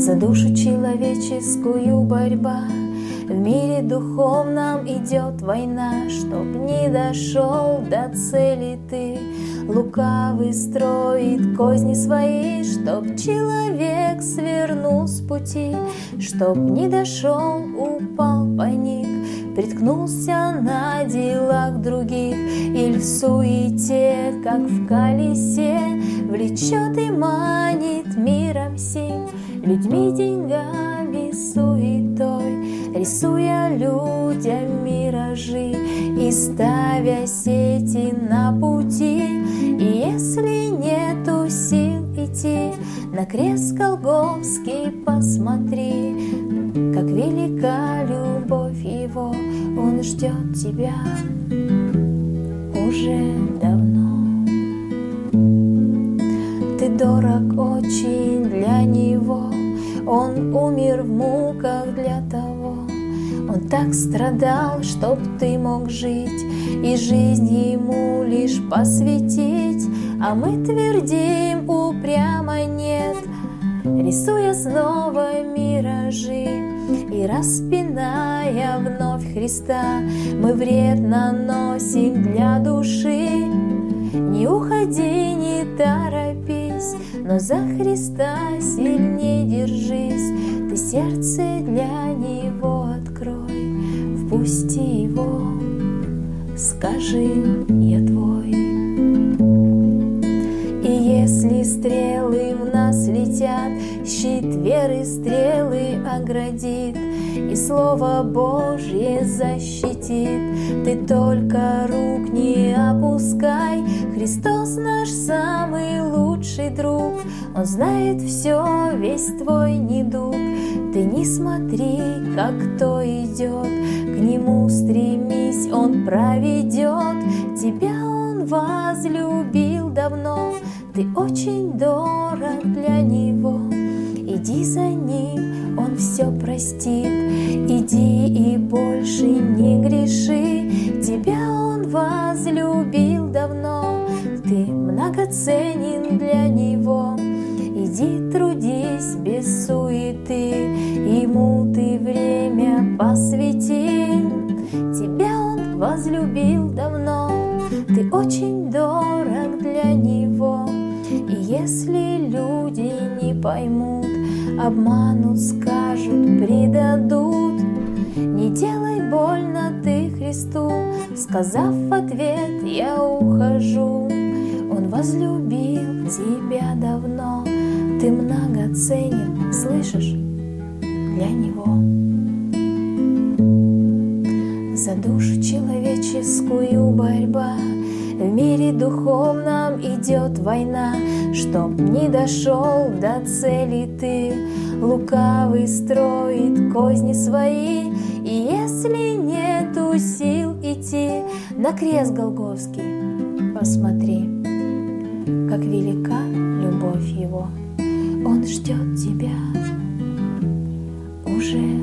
За душу человеческую борьба, в мире духовном идет война. Чтоб не дошел до цели ты, лукавый строит козни свои. Чтоб человек свернул с пути, чтоб не дошел, упал, паник, приткнулся на делах других, или в суете, как в колесе, влечет и манит миром сим, людьми, деньгами, суетой, рисуя людям миражи и ставя сети на пути. И если нету сил идти, на крест Голгофский посмотри, как велика любовь Его, Он ждет тебя уже давно. Ты дорог очень для Него, Он умер в муках для того. Он так страдал, чтоб ты мог жить, и жизнь Ему лишь посвятить. А мы твердим упрямо нет, рисуя снова миражи и распиная вновь Христа. Мы вред наносим для души. Не уходи, не торопись, но за Христа сильней держись. Ты сердце для Него открой, впусти Его, скажи: я твой. И если стрелы в нас летят, щит веры стрелы оградит, и Слово Божье защитит. Ты только рук не опускай, Христос наш самый лучший друг. Он знает все, весь твой недуг. Ты не смотри, как кто идет, к Нему стремись, Он проведет. Тебя Он возлюбил давно, ты очень дорог для Него. Иди за Ним, Он все простит. Иди и больше не греши. Тебя Он возлюбил давно, ты многоценен для Него. Иди трудись без суеты, Ему ты время посвяти. Тебя Он возлюбил давно, ты очень дорог для Него. И если люди не поймут, обманут, скажут, предадут, не делай больно ты Христу, сказав в ответ: я ухожу. Он возлюбил тебя давно, ты многоценен, слышишь, для Него. За душу человеческую борьба, в мире духовном идет война. Чтоб не дошел до цели ты, лукавый строит козни свои. И если нету сил идти, на крест Голгофский посмотри, как велика любовь Его. Он ждет тебя уже